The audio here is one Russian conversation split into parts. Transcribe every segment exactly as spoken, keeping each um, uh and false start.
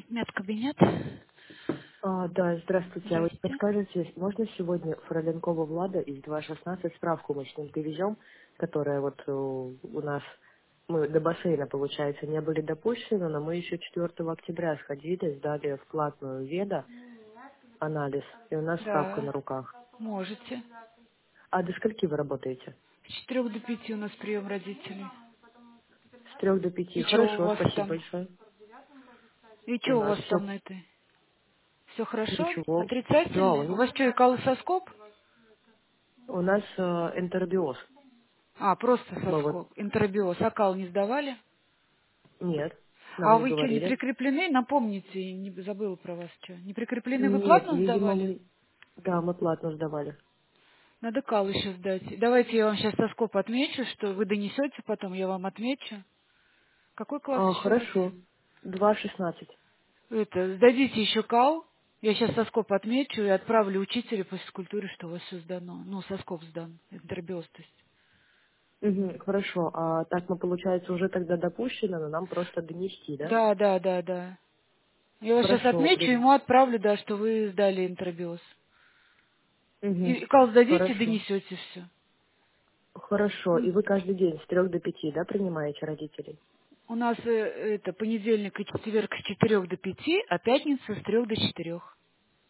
Медкабинет. А, да, здравствуйте. А вы Здрасте. подскажете, можно сегодня Фроленкова Влада из два шестнадцать справку мы с ним привезем, которая вот э, у нас, мы до бассейна, получается, не были допущены, но мы еще четвёртого октября сходили, сдали в платную веда анализ, и у нас справка Да, на руках. можете. А до скольки вы работаете? С четырех до пяти у нас прием родителей. С трех до пяти. И что у Хорошо, вас спасибо там? большое. И У что у нас вас все там на этой? Все хорошо? ничего. Да, у Отрицательный? У нас, вас что, икалоскоп? у нас э, энтеробиоз. А, просто Мы вот, соскоп. Интербиоз. Акал не сдавали? нет, нам А не вы что, не говорили. прикреплены? Напомните, не забыла про вас что. Не прикреплены? Вы Нет, платно видимо, сдавали? мы... Да, мы платно сдавали. Надо кал еще сдать. Давайте я вам сейчас соскоп отмечу, что вы донесете потом, я вам отмечу. Какой класс А, еще раз? хорошо. Два шестнадцать. Это, сдадите еще кал. Я сейчас соскоп отмечу и отправлю учителю по физкультуре, что у вас все сдано. Ну, соскоп сдан. Интербиоз, то есть. Угу, хорошо. А так мы, получается, уже тогда допущены, но нам просто донести, да? Да, да, да, да. Я вас сейчас Хорошо, отмечу, блин. ему отправлю, да, что вы сдали интербиоз. Угу, И кал сдадите, хорошо. донесете все. Хорошо. И вы каждый день с трех до пяти, да, принимаете родителей? У нас э, это понедельник и четверг с четырех до пяти, а пятница с трех до четырех.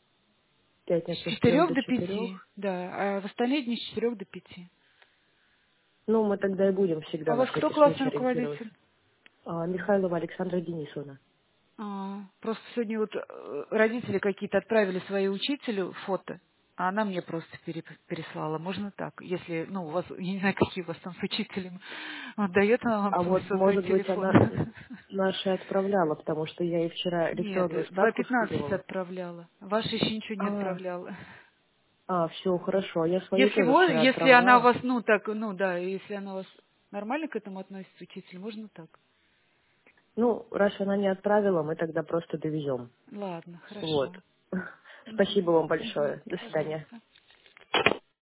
С Пятница с трех четырех до до пяти, четырех. да, а в остальные дни с четырех до пяти. Ну, мы тогда и будем А всегда у на вас кто всякий случай классный ориентироваться. руководитель? А, Михайлова Александра Денисовна. А, просто сегодня вот э, родители какие-то отправили своей учителю фото, а она мне просто пере- переслала. Можно так, если, ну, у вас, я не знаю, какие у вас там с учителем, вот дает она вам А свой вот, сотовый может быть, телефон? она наша отправляла, потому что я ей вчера Нет, электронную два справку пятнадцать скидывала. отправляла. Ваша еще ничего не А, отправляла. а, все, хорошо. Я свою Если тоже вы, вчера если она отправляла. вас, ну так, ну да, если она вас нормально к этому относится, учитель, можно так. Ну, раз она не отправила, мы тогда просто довезем. Ладно, Вот. хорошо. Спасибо Мгм. вам Мгм. большое. До свидания. Пожалуйста.